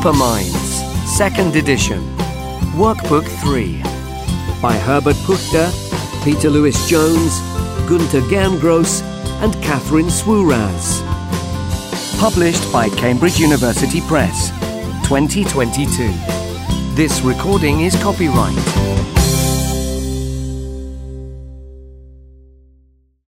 Superminds, 2nd edition. Workbook 3. By Herbert Puchter, Peter Lewis-Jones, Gunther Gerngross and Catherine Swuras. Published by Cambridge University Press, 2022. This recording is copyright.